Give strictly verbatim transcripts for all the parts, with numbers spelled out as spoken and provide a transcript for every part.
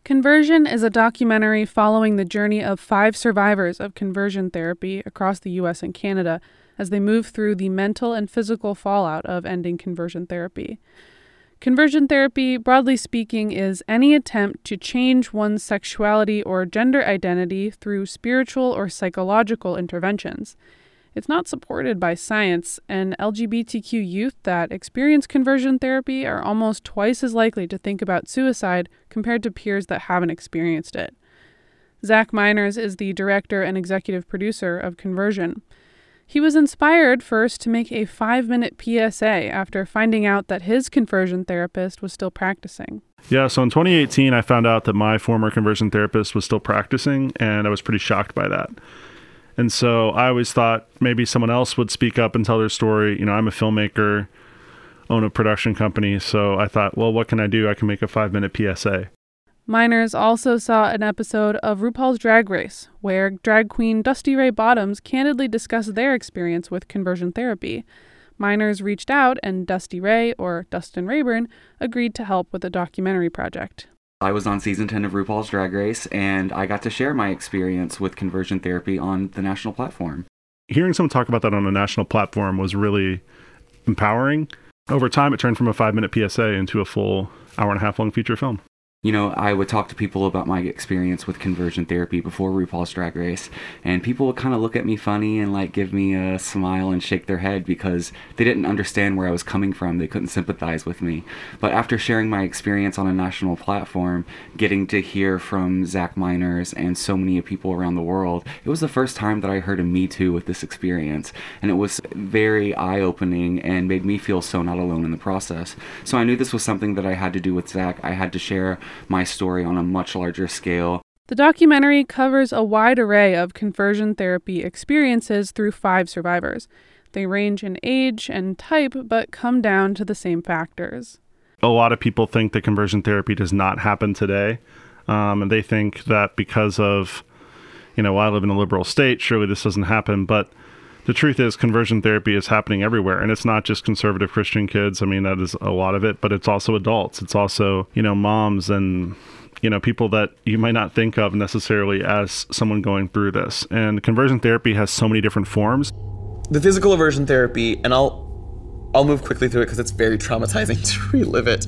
Conversion is a documentary following the journey of five survivors of conversion therapy across the U S and Canada as they move through the mental and physical fallout of ending conversion therapy. Conversion therapy, broadly speaking, is any attempt to change one's sexuality or gender identity through spiritual or psychological interventions. It's not supported by science, and L G B T Q youth that experience conversion therapy are almost twice as likely to think about suicide compared to peers that haven't experienced it. Zach Meiners is the director and executive producer of Conversion. He was inspired first to make a five-minute P S A after finding out that his conversion therapist was still practicing. Yeah, so in twenty eighteen, I found out that my former conversion therapist was still practicing, and I was pretty shocked by that. And so I always thought maybe someone else would speak up and tell their story. You know, I'm a filmmaker, own a production company, so I thought, well, what can I do? I can make a five-minute P S A. Meiners also saw an episode of RuPaul's Drag Race, where drag queen Dusty Ray Bottoms candidly discussed their experience with conversion therapy. Meiners reached out, and Dusty Ray, or Dustin Rayburn, agreed to help with the documentary project. I was on season ten of RuPaul's Drag Race, and I got to share my experience with conversion therapy on the national platform. Hearing someone talk about that on a national platform was really empowering. Over time, it turned from a five-minute P S A into a full hour and a half long feature film. You know, I would talk to people about my experience with conversion therapy before RuPaul's Drag Race, and people would kind of look at me funny and like give me a smile and shake their head because they didn't understand where I was coming from. They couldn't sympathize with me. But after sharing my experience on a national platform, getting to hear from Zach Meiners and so many people around the world, it was the first time that I heard a Me Too with this experience, and it was very eye-opening and made me feel so not alone in the process. So I knew this was something that I had to do with Zach. I had to share my story on a much larger scale. The documentary covers a wide array of conversion therapy experiences through five survivors. They range in age and type, but come down to the same factors. A lot of people think that conversion therapy does not happen today, um, and they think that because of, you know, well, I live in a liberal state, surely this doesn't happen, but the truth is conversion therapy is happening everywhere, and it's not just conservative Christian kids. I mean, that is a lot of it, but it's also adults. It's also, you know, moms and, you know, people that you might not think of necessarily as someone going through this. And conversion therapy has so many different forms. The physical aversion therapy, and I'll I'll move quickly through it because it's very traumatizing to relive it,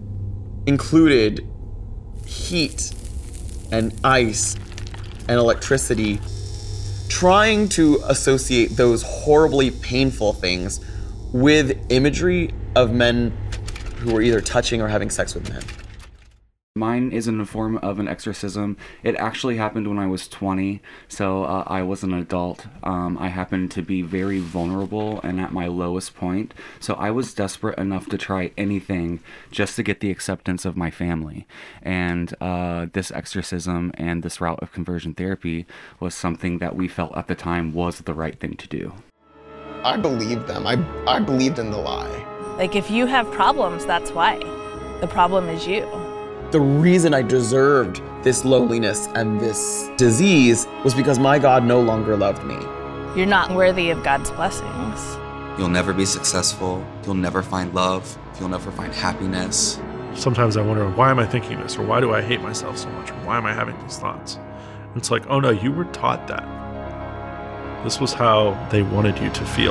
included heat and ice and electricity, trying to associate those horribly painful things with imagery of men who were either touching or having sex with men. Mine is in the form of an exorcism. It actually happened when I was twenty, so uh, I was an adult. Um, I happened to be very vulnerable and at my lowest point, so I was desperate enough to try anything just to get the acceptance of my family. And uh, this exorcism and this route of conversion therapy was something that we felt at the time was the right thing to do. I believed them. I, I believed in the lie. Like, if you have problems, that's why. The problem is you. The reason I deserved this loneliness and this disease was because my God no longer loved me. You're not worthy of God's blessings. You'll never be successful. You'll never find love. You'll never find happiness. Sometimes I wonder, why am I thinking this? Or why do I hate myself so much? Or why am I having these thoughts? And it's like, oh no, you were taught that. This was how they wanted you to feel.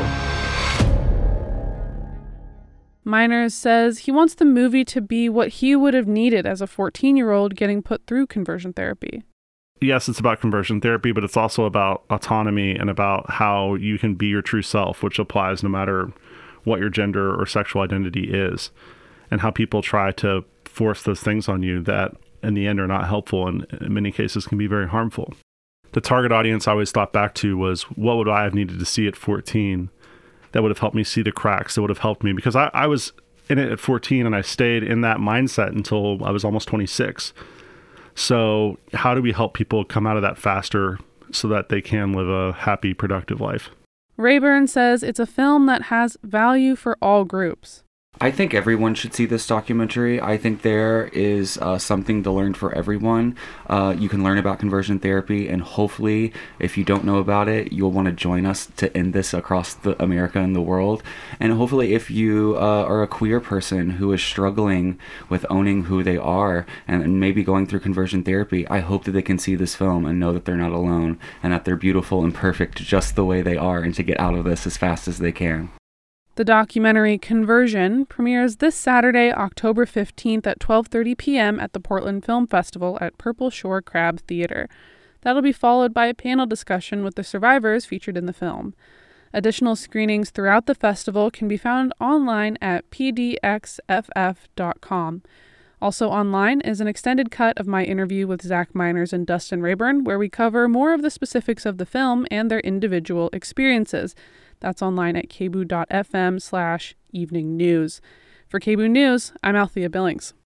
Meiners says he wants the movie to be what he would have needed as a fourteen-year-old getting put through conversion therapy. Yes, it's about conversion therapy, but it's also about autonomy and about how you can be your true self, which applies no matter what your gender or sexual identity is, and how people try to force those things on you that in the end are not helpful and in many cases can be very harmful. The target audience I always thought back to was, what would I have needed to see at fourteen that would have helped me see the cracks, that would have helped me? Because I, I was in it at fourteen and I stayed in that mindset until I was almost twenty-six. So how do we help people come out of that faster so that they can live a happy, productive life? Rayburn says it's a film that has value for all groups. I think everyone should see this documentary. I think there is uh, something to learn for everyone. Uh, you can learn about conversion therapy, and hopefully, if you don't know about it, you'll want to join us to end this across the America and the world. And hopefully, if you uh, are a queer person who is struggling with owning who they are and, and maybe going through conversion therapy, I hope that they can see this film and know that they're not alone and that they're beautiful and perfect just the way they are, and to get out of this as fast as they can. The documentary Conversion premieres this Saturday, October fifteenth at twelve thirty p.m. at the Portland Film Festival at Purple Shore Crab Theater. That'll be followed by a panel discussion with the survivors featured in the film. Additional screenings throughout the festival can be found online at p d x f f dot com. Also online is an extended cut of my interview with Zach Miners and Dustin Rayburn, where we cover more of the specifics of the film and their individual experiences. That's online at k b o o dot f m slash evening news. For K B O O News, I'm Althea Billings.